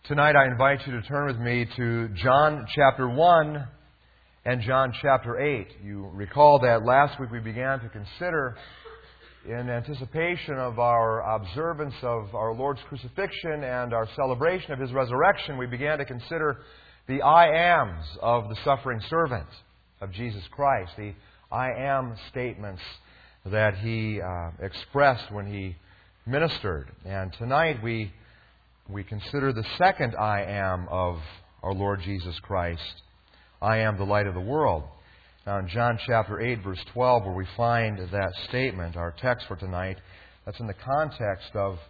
Tonight I invite you to turn with me to John chapter 1 and John chapter 8. You recall that last week we began to consider, in anticipation of our observance of our Lord's crucifixion and our celebration of His resurrection, we began to consider the I ams of the suffering servant of Jesus Christ, the I am statements that He expressed when He ministered. And tonight we consider the second I am of our Lord Jesus Christ. I am the light of the world. Now in John chapter 8, verse 12, where we find that statement, our text for tonight, that's in the context of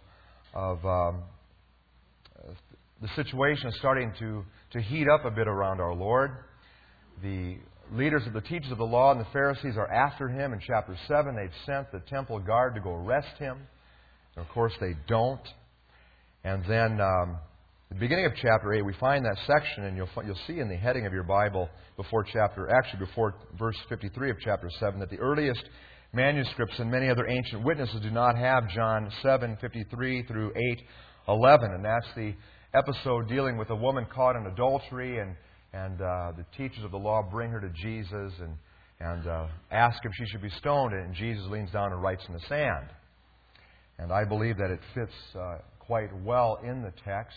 the situation is starting to heat up a bit around our Lord. The leaders of the teachers of the law and the Pharisees are after Him. In chapter 7, they've sent the temple guard to go arrest Him. And of course they don't. And then, the beginning of chapter 8, we find that section, and you'll see in the heading of your Bible before verse 53 of chapter 7, that the earliest manuscripts and many other ancient witnesses do not have John 7:53 through 8:11, and that's the episode dealing with a woman caught in adultery, and the teachers of the law bring her to Jesus and ask if she should be stoned, and Jesus leans down and writes in the sand. And I believe that it fits quite well in the text.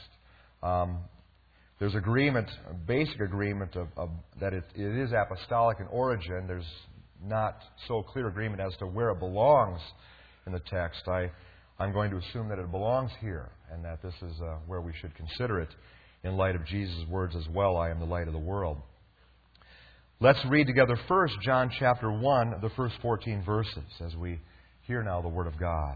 There's agreement, a basic agreement that it is apostolic in origin. There's not so clear agreement as to where it belongs in the text. I'm going to assume that it belongs here, and that this is where we should consider it in light of Jesus' words as well, I am the light of the world. Let's read together first John chapter 1, the first 14 verses, as we hear now the Word of God.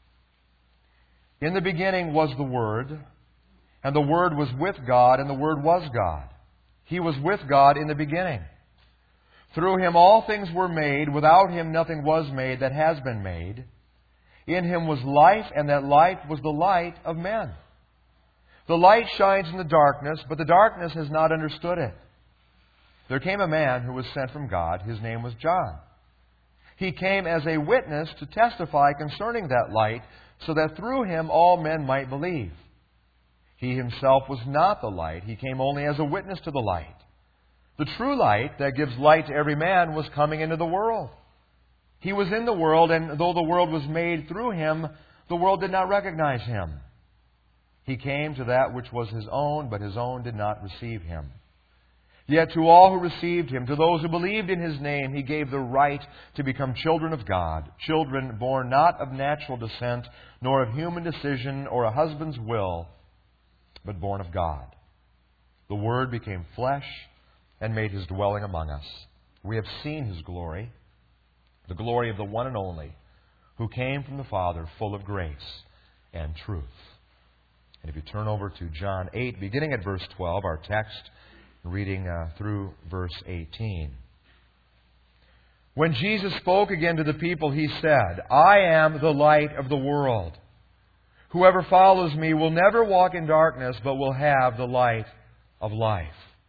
In the beginning was the Word, and the Word was with God, and the Word was God. He was with God in the beginning. Through Him all things were made. Without Him nothing was made that has been made. In Him was life, and that life was the light of men. The light shines in the darkness, but the darkness has not understood it. There came a man who was sent from God. His name was John. He came as a witness to testify concerning that light, so that through him all men might believe. He himself was not the light. He came only as a witness to the light. The true light that gives light to every man was coming into the world. He was in the world, and though the world was made through Him, the world did not recognize Him. He came to that which was His own, but His own did not receive Him. Yet to all who received Him, to those who believed in His name, He gave the right to become children of God, children born not of natural descent, nor of human decision or a husband's will, but born of God. The Word became flesh and made His dwelling among us. We have seen His glory, the glory of the one and only, who came from the Father, full of grace and truth. And if you turn over to John 8, beginning at verse 12, our text, reading through verse 18. When Jesus spoke again to the people, He said, I am the light of the world. Whoever follows Me will never walk in darkness, but will have the light of life.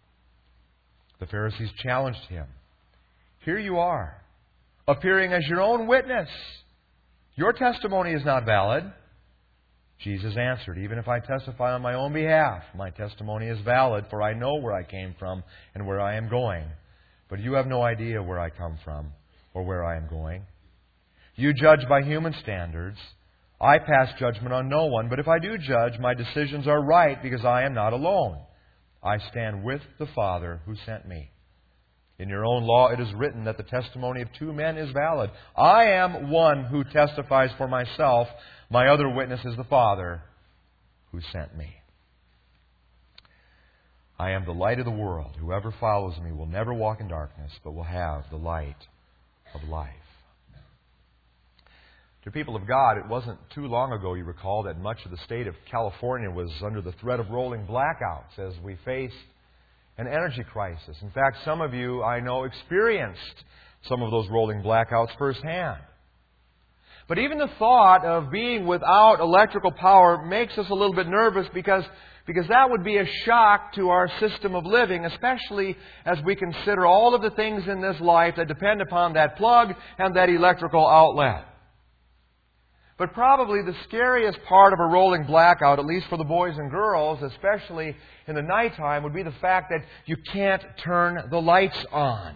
The Pharisees challenged Him. Here you are, appearing as your own witness. Your testimony is not valid. Jesus answered, even if I testify on my own behalf, my testimony is valid, for I know where I came from and where I am going. But you have no idea where I come from or where I am going. You judge by human standards. I pass judgment on no one, but if I do judge, my decisions are right because I am not alone. I stand with the Father who sent Me. In your own law it is written that the testimony of two men is valid. I am one who testifies for myself. My other witness is the Father who sent Me. I am the light of the world. Whoever follows Me will never walk in darkness, but will have the light of life. To people of God, it wasn't too long ago, you recall, that much of the state of California was under the threat of rolling blackouts as we faced an energy crisis. In fact, some of you, I know, experienced some of those rolling blackouts firsthand. But even the thought of being without electrical power makes us a little bit nervous because that would be a shock to our system of living, especially as we consider all of the things in this life that depend upon that plug and that electrical outlet. But probably the scariest part of a rolling blackout, at least for the boys and girls, especially in the nighttime, would be the fact that you can't turn the lights on.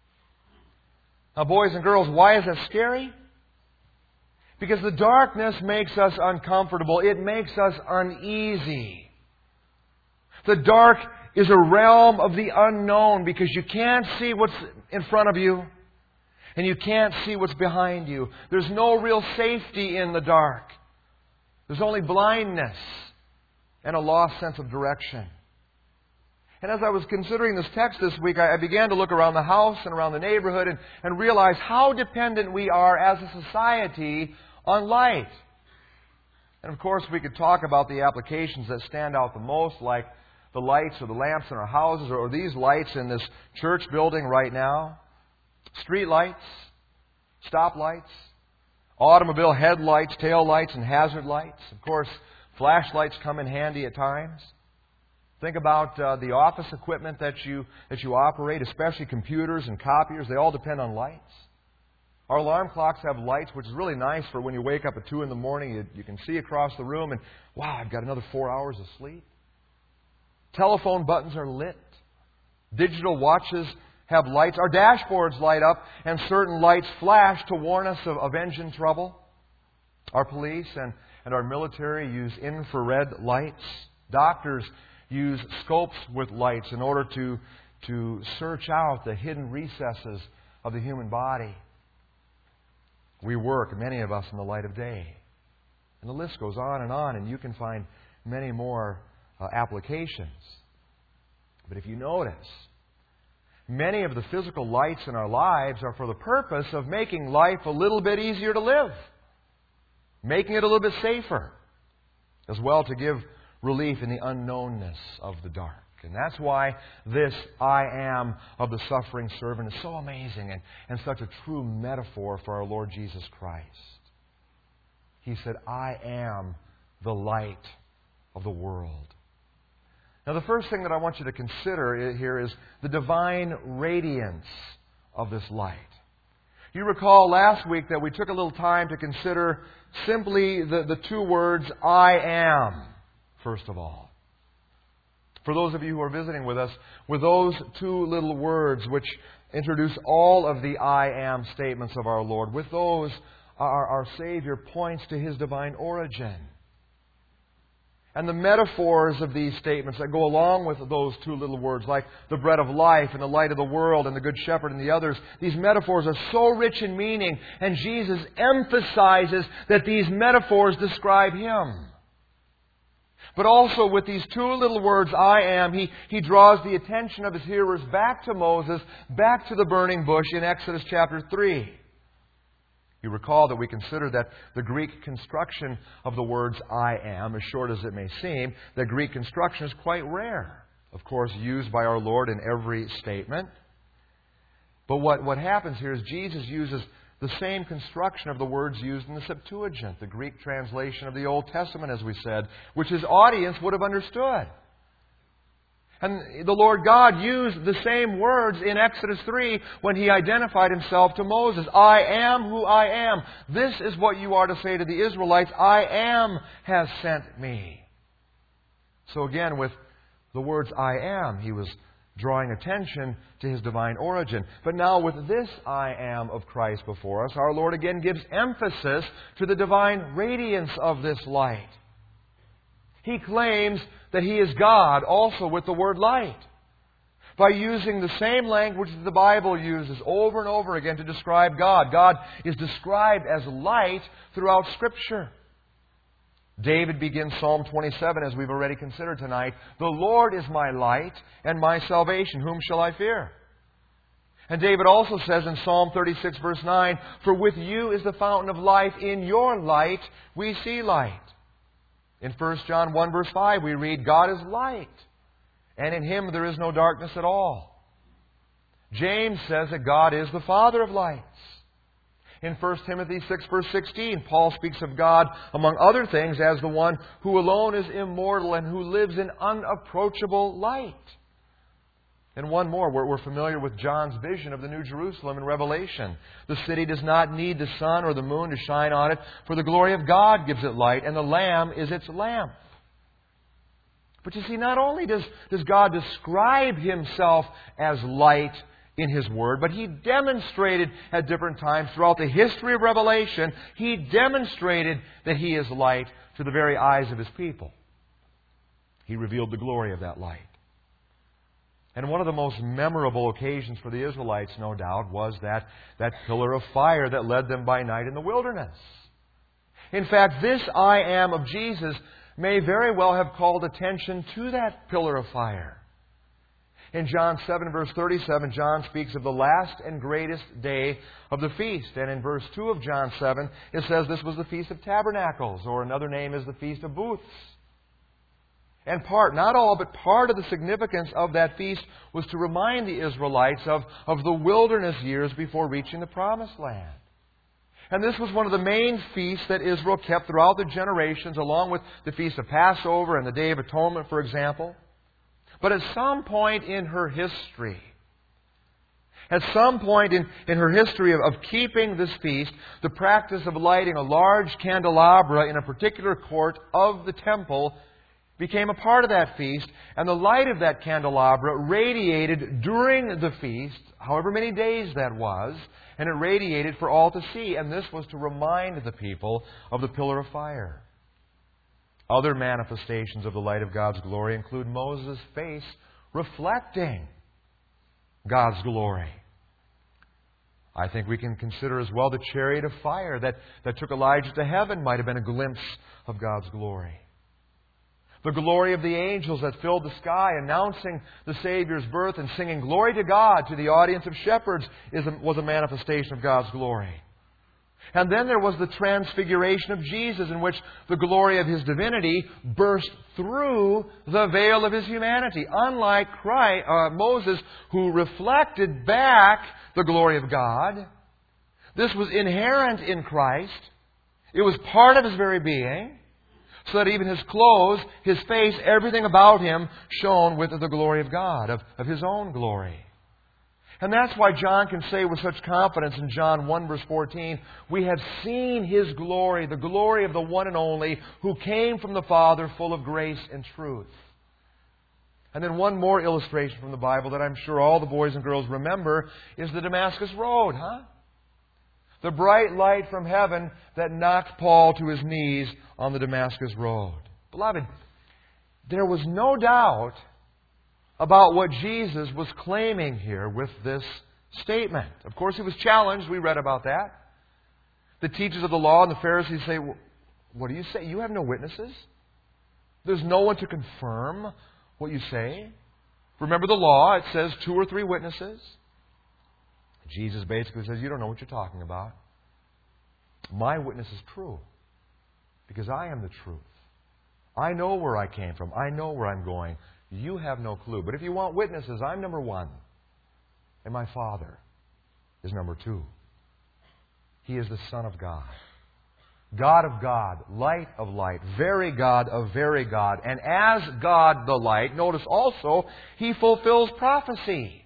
Now, boys and girls, why is that scary? Because the darkness makes us uncomfortable. It makes us uneasy. The dark is a realm of the unknown because you can't see what's in front of you and you can't see what's behind you. There's no real safety in the dark. There's only blindness and a lost sense of direction. And as I was considering this text this week, I began to look around the house and around the neighborhood and realize how dependent we are as a society on light. And of course, we could talk about the applications that stand out the most, like the lights or the lamps in our houses, or these lights in this church building right now. Street lights, stop lights, automobile headlights, tail lights, and hazard lights. Of course, flashlights come in handy at times. Think about the office equipment that you operate, especially computers and copiers. They all depend on lights. Our alarm clocks have lights, which is really nice for when you wake up at 2 in the morning. You can see across the room and, wow, I've got another 4 hours of sleep. Telephone buttons are lit. Digital watches have lights. Our dashboards light up, and certain lights flash to warn us of engine trouble. Our police and our military use infrared lights. Doctors use scopes with lights in order to search out the hidden recesses of the human body. We work, many of us, in the light of day. And the list goes on, and you can find many more applications. But if you notice, many of the physical lights in our lives are for the purpose of making life a little bit easier to live, making it a little bit safer, as well to give relief in the unknownness of the dark. And that's why this I am of the suffering servant is so amazing and such a true metaphor for our Lord Jesus Christ. He said, I am the light of the world. Now, the first thing that I want you to consider here is the divine radiance of this light. You recall last week that we took a little time to consider simply the two words, I am, first of all. For those of you who are visiting with us, with those two little words which introduce all of the I am statements of our Lord, with those our Savior points to His divine origin. And the metaphors of these statements that go along with those two little words, like the bread of life and the light of the world and the good shepherd and the others, these metaphors are so rich in meaning, and Jesus emphasizes that these metaphors describe Him. But also with these two little words, I am, he draws the attention of His hearers back to Moses, back to the burning bush in Exodus chapter 3. You recall that we considered that the Greek construction of the words I am, as short as it may seem, the Greek construction is quite rare. Of course, used by our Lord in every statement. But what happens here is Jesus uses the same construction of the words used in the Septuagint, the Greek translation of the Old Testament, as we said, which His audience would have understood. And the Lord God used the same words in Exodus 3 when He identified Himself to Moses. I am who I am. This is what you are to say to the Israelites. I am has sent me. So again, with the words I am, He was drawing attention to His divine origin. But now with this I am of Christ before us, our Lord again gives emphasis to the divine radiance of this light. He claims that He is God also with the word light, by using the same language that the Bible uses over and over again to describe God. God is described as light throughout Scripture. David begins Psalm 27, as we've already considered tonight. The Lord is my light and my salvation. Whom shall I fear? And David also says in Psalm 36, verse 9, For with you is the fountain of life. In your light we see light. In 1 John 1, verse 5, we read, God is light, and in Him there is no darkness at all. James says that God is the Father of lights. In 1 Timothy 6, verse 16, Paul speaks of God, among other things, as the one who alone is immortal and who lives in unapproachable light. And one more, we're familiar with John's vision of the New Jerusalem in Revelation. The city does not need the sun or the moon to shine on it, for the glory of God gives it light, and the Lamb is its lamp. But you see, not only does God describe Himself as light in His Word, but He demonstrated at different times throughout the history of Revelation, He demonstrated that He is light to the very eyes of His people. He revealed the glory of that light. And one of the most memorable occasions for the Israelites, no doubt, was that pillar of fire that led them by night in the wilderness. In fact, this I am of Jesus may very well have called attention to that pillar of fire. In John 7, verse 37, John speaks of the last and greatest day of the feast. And in verse 2 of John 7, it says this was the Feast of Tabernacles, or another name is the Feast of Booths. And part, not all, but part of the significance of that feast was to remind the Israelites of the wilderness years before reaching the Promised Land. And this was one of the main feasts that Israel kept throughout the generations, along with the Feast of Passover and the Day of Atonement, for example. But at some point in her history, of keeping this feast, the practice of lighting a large candelabra in a particular court of the temple became a part of that feast, and the light of that candelabra radiated during the feast, however many days that was, and it radiated for all to see, and this was to remind the people of the pillar of fire. Other manifestations of the light of God's glory include Moses' face reflecting God's glory. I think we can consider as well the chariot of fire that took Elijah to heaven might have been a glimpse of God's glory. The glory of the angels that filled the sky, announcing the Savior's birth and singing glory to God to the audience of shepherds was a manifestation of God's glory. And then there was the transfiguration of Jesus, in which the glory of His divinity burst through the veil of His humanity. Unlike Moses, who reflected back the glory of God, this was inherent in Christ. It was part of His very being, so that even His clothes, His face, everything about Him shone with the glory of God, of His own glory. And that's why John can say with such confidence in John 1 verse 14, we have seen His glory, the glory of the one and only, who came from the Father, full of grace and truth. And then one more illustration from the Bible that I'm sure all the boys and girls remember is the Damascus Road, The bright light from heaven that knocked Paul to his knees on the Damascus Road. Beloved, there was no doubt about what Jesus was claiming here with this statement. Of course, He was challenged. We read about that. The teachers of the law and the Pharisees say, what do you say? You have no witnesses? There's no one to confirm what you say? Remember the law, it says 2 or 3 witnesses. Jesus basically says, you don't know what you're talking about. My witness is true, because I am the truth. I know where I came from. I know where I'm going. You have no clue. But if you want witnesses, I'm number 1. And my Father is number 2. He is the Son of God. God of God, light of light, very God of very God. And as God the light, notice also, He fulfills prophecy.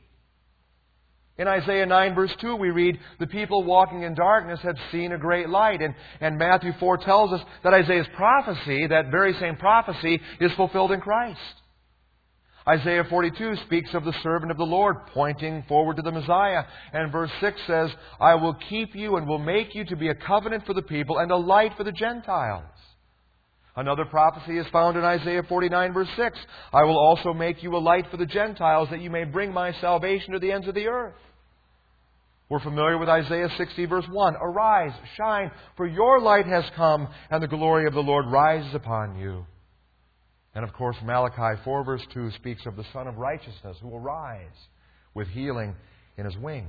In Isaiah 9 verse 2 we read, the people walking in darkness have seen a great light. And Matthew 4 tells us that Isaiah's prophecy, that very same prophecy, is fulfilled in Christ. Isaiah 42 speaks of the servant of the Lord pointing forward to the Messiah. And verse 6 says, I will keep you and will make you to be a covenant for the people and a light for the Gentiles. Another prophecy is found in Isaiah 49 verse 6. I will also make you a light for the Gentiles, that you may bring my salvation to the ends of the earth. We're familiar with Isaiah 60 verse 1. Arise, shine, for your light has come, and the glory of the Lord rises upon you. And of course, Malachi 4 verse 2 speaks of the Son of Righteousness who will rise with healing in His wings.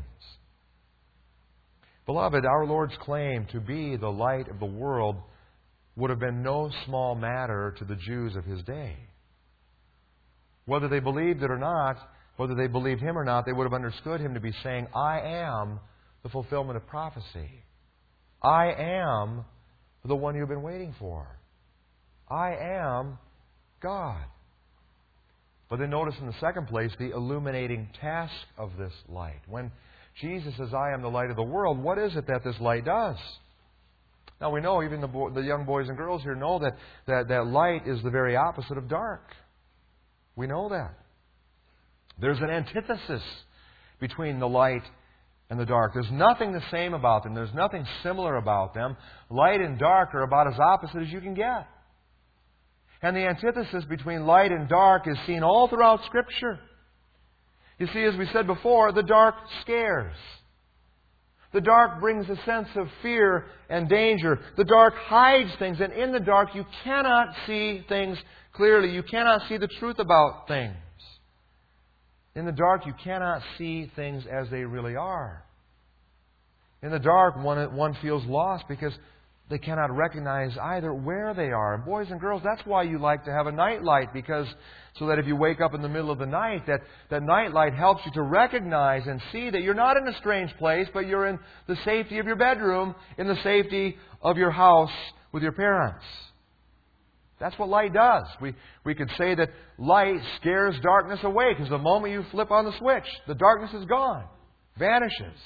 Beloved, our Lord's claim to be the light of the world would have been no small matter to the Jews of His day. Whether they believed it or not, whether they believed Him or not, they would have understood Him to be saying, I am the fulfillment of prophecy. I am the one you've been waiting for. I am God. But then notice in the second place the illuminating task of this light. When Jesus says, I am the light of the world, what is it that this light does? Now we know, even the young boys and girls here know that light is the very opposite of dark. We know that. There's an antithesis between the light and the dark. There's nothing the same about them. There's nothing similar about them. Light and dark are about as opposite as you can get. And the antithesis between light and dark is seen all throughout Scripture. You see, as we said before, the dark scares. The dark brings a sense of fear and danger. The dark hides things, and in the dark you cannot see things clearly. You cannot see the truth about things. In the dark you cannot see things as they really are. In the dark one feels lost because they cannot recognize either where they are. And boys and girls, that's why you like to have a night light, because so that if you wake up in the middle of the night, that night light helps you to recognize and see that you're not in a strange place, but you're in the safety of your bedroom, in the safety of your house with your parents. That's what light does. We could say that light scares darkness away, because the moment you flip on the switch, the darkness is gone, vanishes.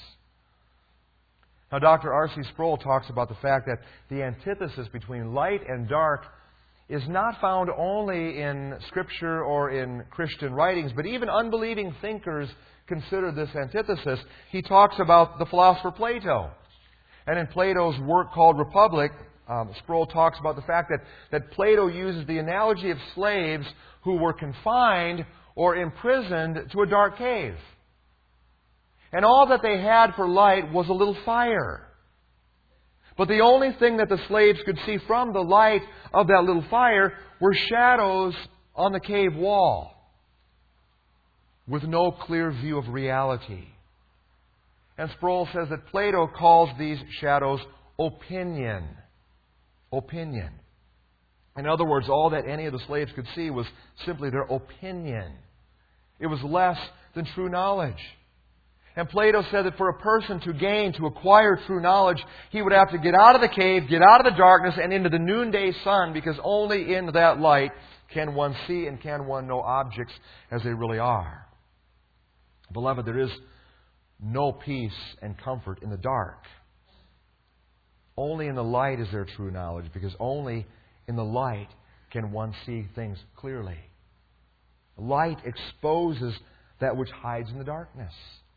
Now, Dr. R.C. Sproul talks about the fact that the antithesis between light and dark is not found only in Scripture or in Christian writings, but even unbelieving thinkers consider this antithesis. He talks about the philosopher Plato. And in Plato's work called Republic, Sproul talks about the fact that Plato uses the analogy of slaves who were confined or imprisoned to a dark cave. And all that they had for light was a little fire. But the only thing that the slaves could see from the light of that little fire were shadows on the cave wall, with no clear view of reality. And Sproul says that Plato calls these shadows opinion. Opinion. In other words, all that any of the slaves could see was simply their opinion. It was less than true knowledge. And Plato said that for a person to acquire true knowledge, he would have to get out of the cave, get out of the darkness, and into the noonday sun, because only in that light can one see and can one know objects as they really are. Beloved, there is no peace and comfort in the dark. Only in the light is there true knowledge, because only in the light can one see things clearly. Light exposes that which hides in the darkness.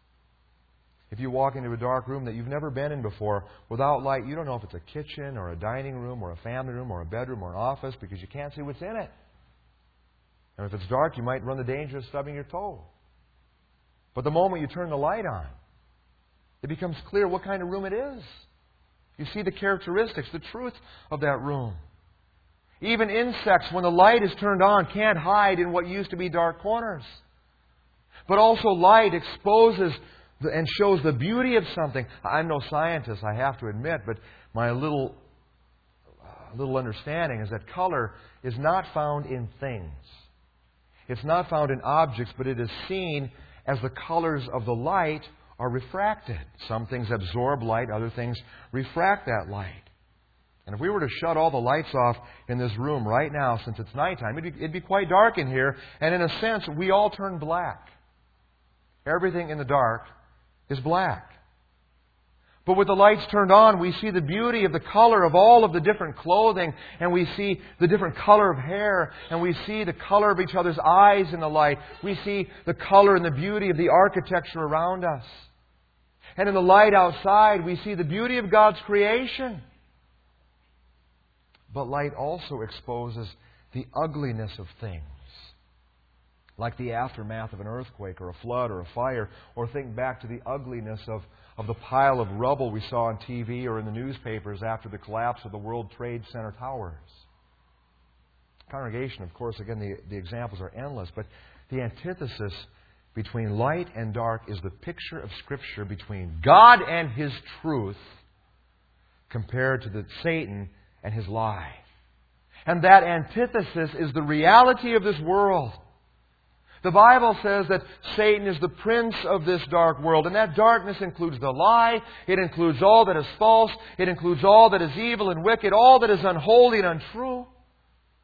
If you walk into a dark room that you've never been in before, without light, you don't know if it's a kitchen or a dining room or a family room or a bedroom or an office, because you can't see what's in it. And if it's dark, you might run the danger of stubbing your toe. But the moment you turn the light on, it becomes clear what kind of room it is. You see the characteristics, the truth of that room. Even insects, when the light is turned on, can't hide in what used to be dark corners. But also light exposes and shows the beauty of something. I'm no scientist, I have to admit, but my little understanding is that color is not found in things. It's not found in objects, but it is seen as the colors of the light are refracted. Some things absorb light, other things refract that light. And if we were to shut all the lights off in this room right now, since it's nighttime, it'd be quite dark in here, and in a sense, we all turn black. Everything in the dark is black. But with the lights turned on, we see the beauty of the color of all of the different clothing, and we see the different color of hair, and we see the color of each other's eyes in the light. We see the color and the beauty of the architecture around us. And in the light outside, we see the beauty of God's creation. But light also exposes the ugliness of things, like the aftermath of an earthquake or a flood or a fire, or think back to the ugliness of the pile of rubble we saw on TV or in the newspapers after the collapse of the World Trade Center towers. Congregation, of course, again, the examples are endless, but the antithesis between light and dark is the picture of Scripture between God and His truth compared to Satan and his lie. And that antithesis is the reality of this world. The Bible says that Satan is the prince of this dark world, and that darkness includes the lie, it includes all that is false, it includes all that is evil and wicked, all that is unholy and untrue.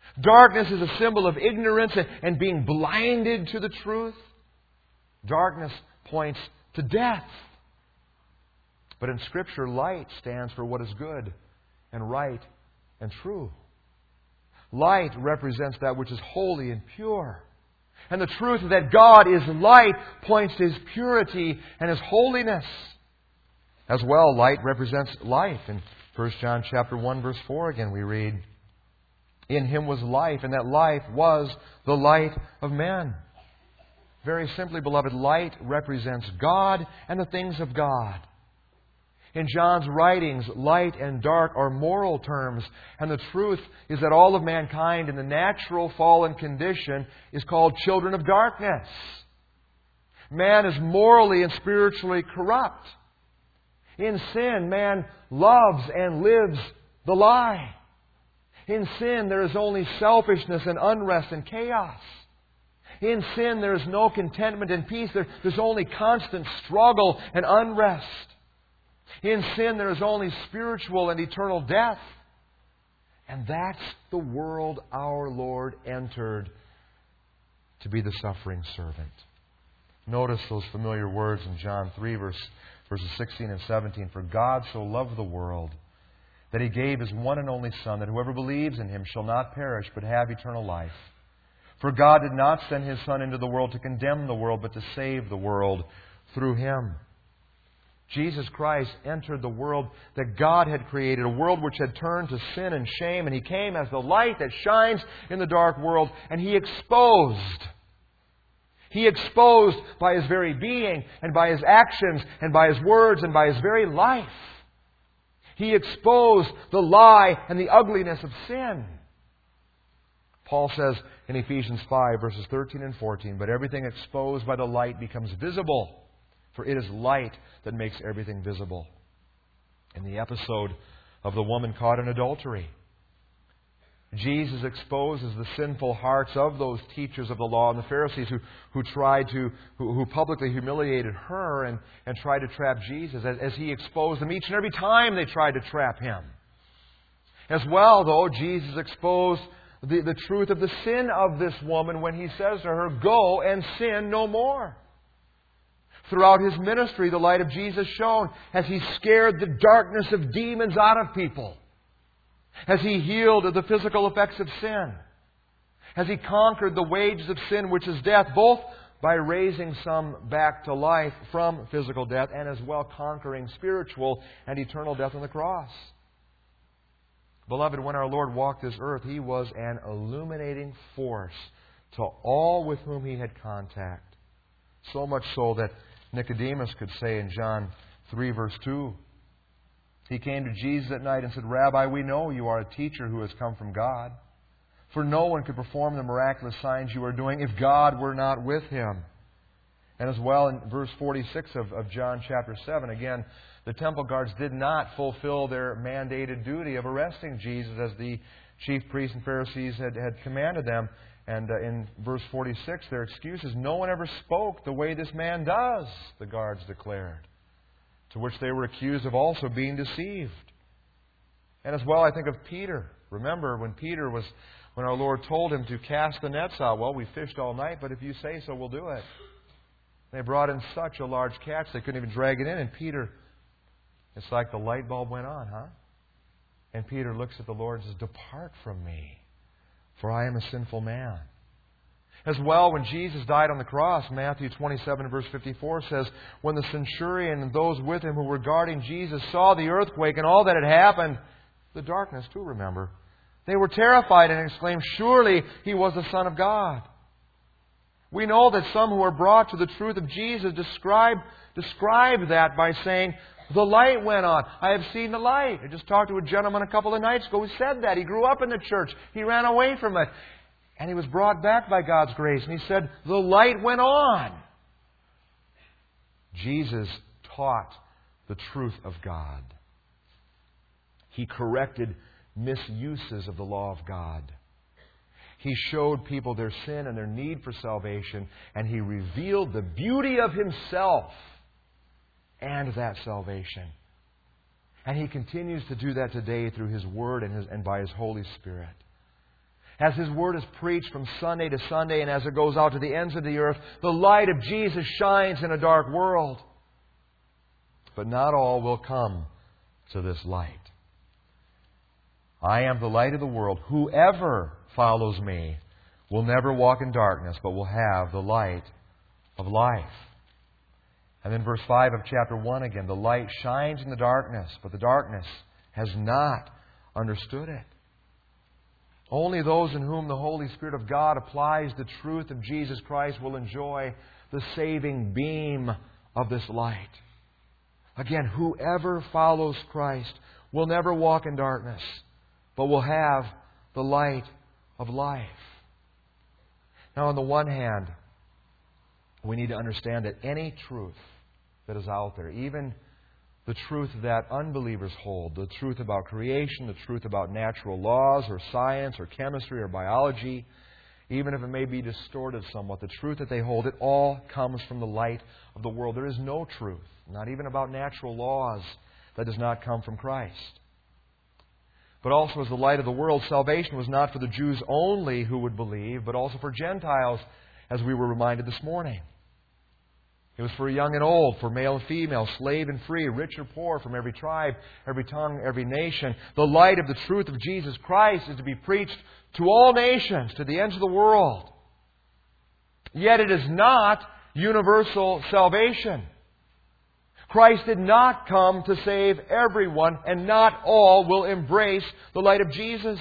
Darkness is a symbol of ignorance and being blinded to the truth. Darkness points to death. But in Scripture, light stands for what is good and right and true. Light represents that which is holy and pure. And the truth that God is light points to His purity and His holiness. As well, light represents life. In 1 John chapter 1, verse 4 again we read, "In Him was life, and that life was the light of men." Very simply, beloved, light represents God and the things of God. In John's writings, light and dark are moral terms, and the truth is that all of mankind in the natural fallen condition is called children of darkness. Man is morally and spiritually corrupt. In sin, man loves and lives the lie. In sin, there is only selfishness and unrest and chaos. In sin, there is no contentment and peace. There's only constant struggle and unrest. In sin, there is only spiritual and eternal death. And that's the world our Lord entered to be the suffering servant. Notice those familiar words in John 3, verses 16 and 17. "For God so loved the world that He gave His one and only Son, that whoever believes in Him shall not perish, but have eternal life. For God did not send His Son into the world to condemn the world, but to save the world through Him." Jesus Christ entered the world that God had created, a world which had turned to sin and shame, and He came as the light that shines in the dark world, and He exposed by His very being, and by His actions, and by His words, and by His very life. He exposed the lie and the ugliness of sin. Paul says in Ephesians 5, verses 13 and 14, "But everything exposed by the light becomes visible, for it is light that makes everything visible." In the episode of the woman caught in adultery, Jesus exposes the sinful hearts of those teachers of the law and the Pharisees who publicly humiliated her and tried to trap Jesus, as He exposed them each and every time they tried to trap Him. As well, though, Jesus exposed the truth of the sin of this woman when He says to her, "Go and sin no more." Throughout His ministry, the light of Jesus shone as He scared the darkness of demons out of people, as He healed the physical effects of sin, as He conquered the wages of sin, which is death, both by raising some back to life from physical death and as well conquering spiritual and eternal death on the cross. Beloved, when our Lord walked this earth, He was an illuminating force to all with whom He had contact. So much so that Nicodemus could say in John 3, verse 2, he came to Jesus at night and said, "Rabbi, we know you are a teacher who has come from God. For no one could perform the miraculous signs you are doing if God were not with him." And as well in verse 46 of John chapter 7, again, the temple guards did not fulfill their mandated duty of arresting Jesus as the chief priests and Pharisees had commanded them. And in verse 46, their excuse is, "No one ever spoke the way this man does," the guards declared. To which they were accused of also being deceived. And as well, I think of Peter. Remember when our Lord told him to cast the nets out. "Well, we fished all night, but if you say so, we'll do it." They brought in such a large catch they couldn't even drag it in. And Peter, it's like the light bulb went on, huh? And Peter looks at the Lord and says, "Depart from me, for I am a sinful man." As well, when Jesus died on the cross, Matthew 27, verse 54 says, "When the centurion and those with him who were guarding Jesus saw the earthquake and all that had happened," the darkness too, remember, "they were terrified and exclaimed, 'Surely He was the Son of God.'" We know that some who were brought to the truth of Jesus describe that by saying, "The light went on. I have seen the light." I just talked to a gentleman a couple of nights ago who said that. He grew up in the church. He ran away from it. And he was brought back by God's grace. And he said, "The light went on." Jesus taught the truth of God. He corrected misuses of the law of God. He showed people their sin and their need for salvation. And He revealed the beauty of Himself and that salvation. And He continues to do that today through His Word and by His Holy Spirit. as His Word is preached from Sunday to Sunday and as it goes out to the ends of the earth, the light of Jesus shines in a dark world. But not all will come to this light. I am the light of the world. Whoever follows me will never walk in darkness, but will have the light of life. And then verse 5 of chapter 1 again, the light shines in the darkness, but the darkness has not understood it. Only those in whom the Holy Spirit of God applies the truth of Jesus Christ will enjoy the saving beam of this light. Again, whoever follows Christ will never walk in darkness, but will have the light of life. Now, on the one hand, we need to understand that any truth that is out there, even the truth that unbelievers hold, the truth about creation, the truth about natural laws or science or chemistry or biology, even if it may be distorted somewhat, the truth that they hold, it all comes from the light of the world. There is no truth, not even about natural laws, that does not come from Christ. But also as the light of the world, salvation was not for the Jews only who would believe, but also for Gentiles, as we were reminded this morning. It was for young and old, for male and female, slave and free, rich or poor, from every tribe, every tongue, every nation. The light of the truth of Jesus Christ is to be preached to all nations, to the ends of the world. Yet it is not universal salvation. Christ did not come to save everyone, and not all will embrace the light of Jesus.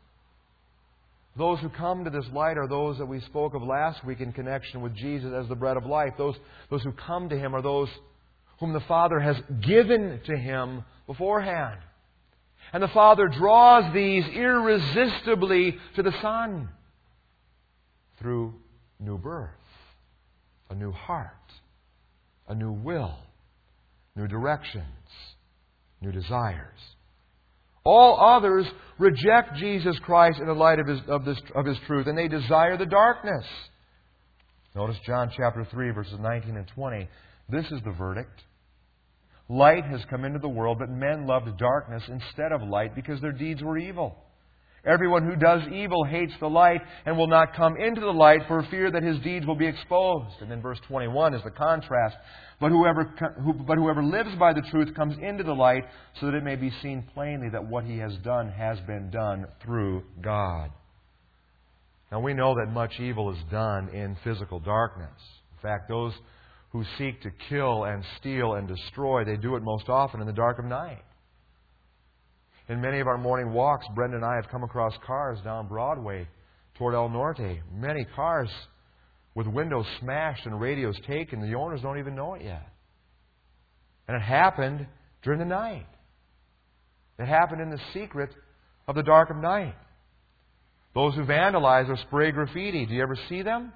Those who come to this light are those that we spoke of last week in connection with Jesus as the bread of life. Those who come to Him are those whom the Father has given to Him beforehand. And the Father draws these irresistibly to the Son through new birth, a new heart, a new will, new directions, new desires. All others reject Jesus Christ in the light of His truth, and they desire the darkness. Notice John chapter 3, verses 19 and 20. This is the verdict. Light has come into the world, but men loved darkness instead of light because their deeds were evil. Everyone who does evil hates the light and will not come into the light for fear that his deeds will be exposed. And then verse 21 is the contrast. But whoever lives by the truth comes into the light so that it may be seen plainly that what he has done has been done through God. Now we know that much evil is done in physical darkness. In fact, those who seek to kill and steal and destroy, they do it most often in the dark of night. In many of our morning walks, Brenda and I have come across cars down Broadway toward El Norte. Many cars with windows smashed and radios taken. The owners don't even know it yet. And it happened during the night. It happened in the secret of the dark of night. Those who vandalize or spray graffiti, do you ever see them?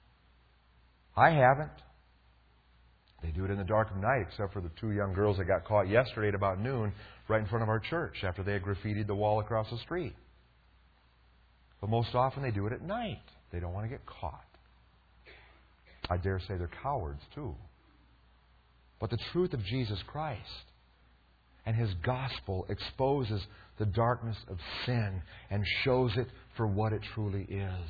I haven't. They do it in the dark of night, except for the two young girls that got caught yesterday at about noon right in front of our church after they had graffitied the wall across the street. But most often they do it at night. They don't want to get caught. I dare say they're cowards too. But the truth of Jesus Christ and His gospel exposes the darkness of sin and shows it for what it truly is.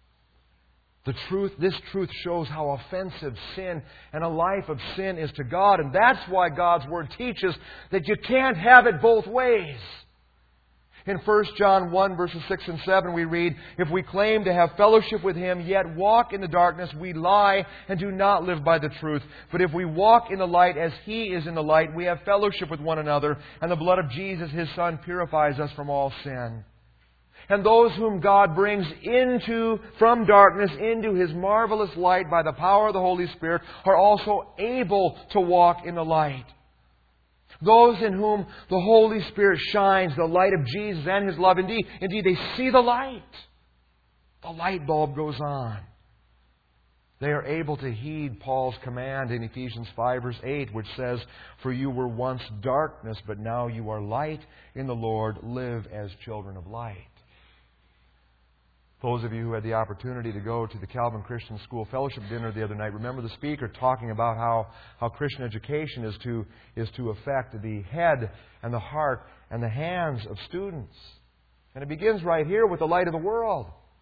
This truth shows how offensive sin and a life of sin is to God. And that's why God's Word teaches that you can't have it both ways. In 1 John 1, verses 6 and 7, we read, "If we claim to have fellowship with Him, yet walk in the darkness, we lie and do not live by the truth. But if we walk in the light as He is in the light, we have fellowship with one another, and the blood of Jesus, His Son, purifies us from all sin." And those whom God brings from darkness into His marvelous light by the power of the Holy Spirit are also able to walk in the light. Those in whom the Holy Spirit shines, the light of Jesus and His love, indeed they see the light. The light bulb goes on. They are able to heed Paul's command in Ephesians 5, verse 8, which says, "For you were once darkness, but now you are light in the Lord. Live as children of light." Those of you who had the opportunity to go to the Calvin Christian School Fellowship dinner the other night, remember the speaker talking about how Christian education is to affect the head and the heart and the hands of students. And it begins right here with the light of the world.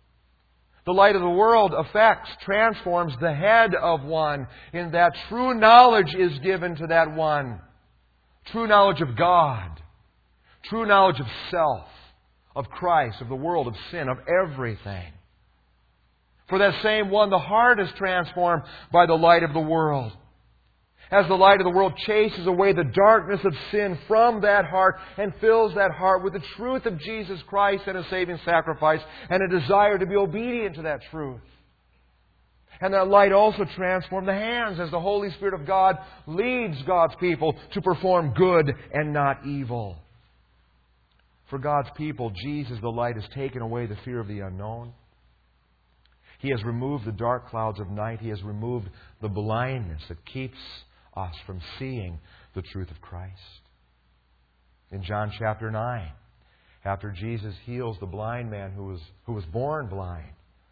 The light of the world affects, transforms the head of one, in that true knowledge is given to that one. True knowledge of God. True knowledge of self, of Christ, of the world, of sin, of everything. For that same one, the heart is transformed by the light of the world. As the light of the world chases away the darkness of sin from that heart and fills that heart with the truth of Jesus Christ and His saving sacrifice and a desire to be obedient to that truth. And that light also transforms the hands as the Holy Spirit of God leads God's people to perform good and not evil. For God's people, Jesus, the light, has taken away the fear of the unknown. He has removed the dark clouds of night. He has removed the blindness that keeps us from seeing the truth of Christ. In John chapter 9, after Jesus heals the blind man who was born blind,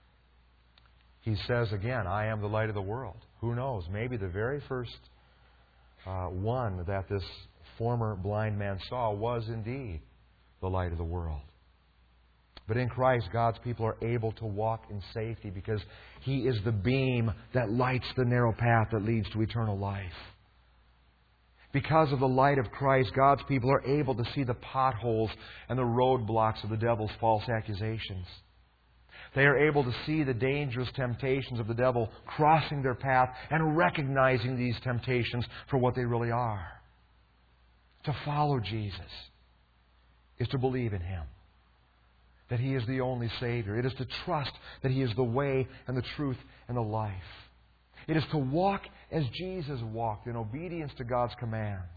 He says again, I am the light of the world. Who knows? Maybe the very first one that this former blind man saw was indeed the light of the world. But in Christ, God's people are able to walk in safety because He is the beam that lights the narrow path that leads to eternal life. Because of the light of Christ, God's people are able to see the potholes and the roadblocks of the devil's false accusations. They are able to see the dangerous temptations of the devil crossing their path and recognizing these temptations for what they really are. To follow Jesus is to believe in Him, that He is the only Savior. It is to trust that He is the way and the truth and the life. It is to walk as Jesus walked in obedience to God's commands.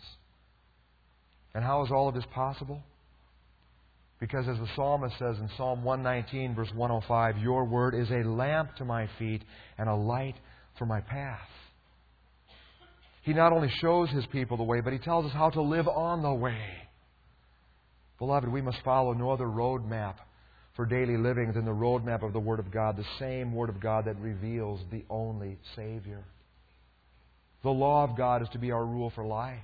And how is all of this possible? Because as the psalmist says in Psalm 119, verse 105, Your word is a lamp to my feet and a light for my path. He not only shows His people the way, but He tells us how to live on the way. Beloved, we must follow no other roadmap for daily living than the roadmap of the Word of God, the same Word of God that reveals the only Savior. The law of God is to be our rule for life.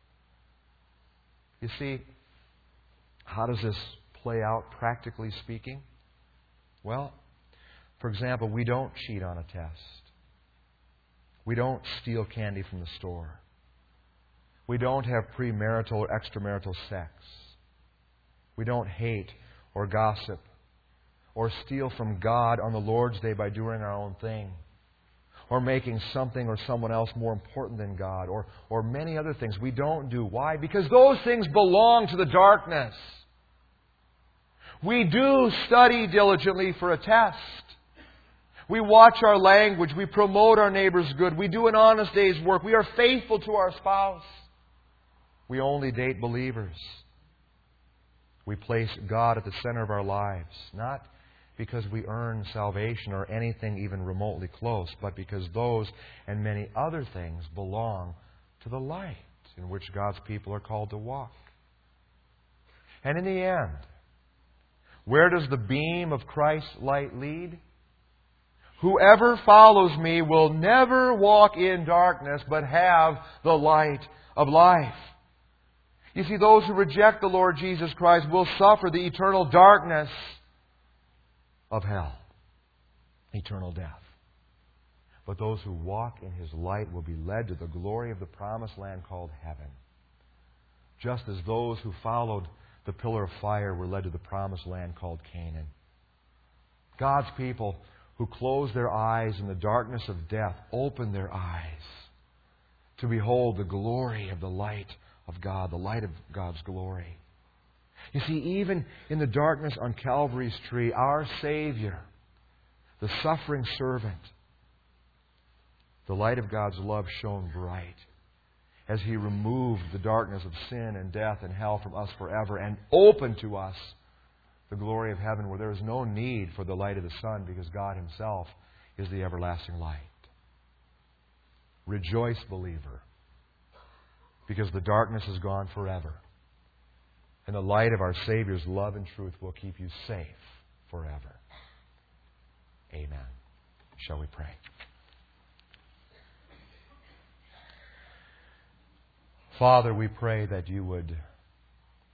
You see, how does this play out, practically speaking? Well, for example, we don't cheat on a test. We don't steal candy from the store. We don't have premarital or extramarital sex. We don't hate or gossip or steal from God on the Lord's Day by doing our own thing, or making something or someone else more important than God, or many other things we don't do. Why? Because those things belong to the darkness. We do study diligently for a test. We watch our language. We promote our neighbor's good. We do an honest day's work. We are faithful to our spouse. We only date believers. We place God at the center of our lives, not because we earn salvation or anything even remotely close, but because those and many other things belong to the light in which God's people are called to walk. And in the end, where does the beam of Christ's light lead? Whoever follows me will never walk in darkness, but have the light of life. You see, those who reject the Lord Jesus Christ will suffer the eternal darkness of hell, eternal death. But those who walk in His light will be led to the glory of the promised land called heaven. Just as those who followed the pillar of fire were led to the promised land called Canaan. God's people who close their eyes in the darkness of death open their eyes to behold the glory of the light of God, the light of God's glory. You see, even in the darkness on Calvary's tree, our Savior, the suffering servant, the light of God's love shone bright as He removed the darkness of sin and death and hell from us forever and opened to us the glory of heaven where there is no need for the light of the sun because God Himself is the everlasting light. Rejoice, believer, because the darkness is gone forever. And the light of our Savior's love and truth will keep you safe forever. Amen. Shall we pray? Father, we pray that You would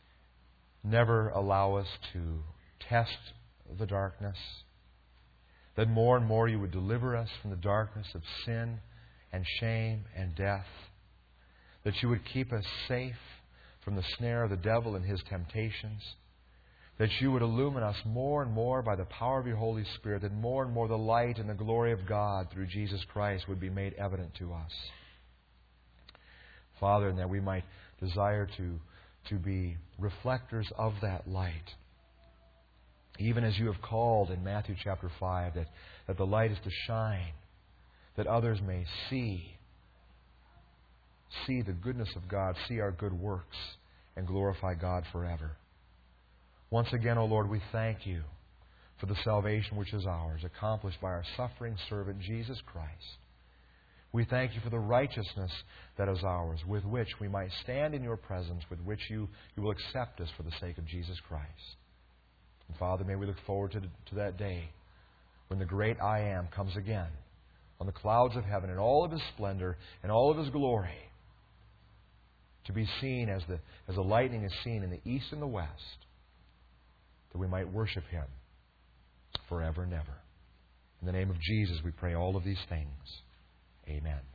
never allow us to test the darkness, That more and more You would deliver us from the darkness of sin and shame and death. That You would keep us safe from the snare of the devil and his temptations. That You would illumine us more and more by the power of Your Holy Spirit. That more and more the light and the glory of God through Jesus Christ would be made evident to us. Father, and that we might desire to be reflectors of that light. Even as You have called in Matthew chapter 5, that the light is to shine, that others may see the goodness of God, see our good works, and glorify God forever. Once again, O Lord, we thank You for the salvation which is ours, accomplished by our suffering servant Jesus Christ. We thank You for the righteousness that is ours, with which we might stand in Your presence, with which You will accept us for the sake of Jesus Christ. And Father, may we look forward to that day when the great I Am comes again on the clouds of heaven in all of His splendor and all of His glory, to be seen as the lightning is seen in the east and the west, that we might worship Him forever and ever. In the name of Jesus, we pray all of these things. Amen.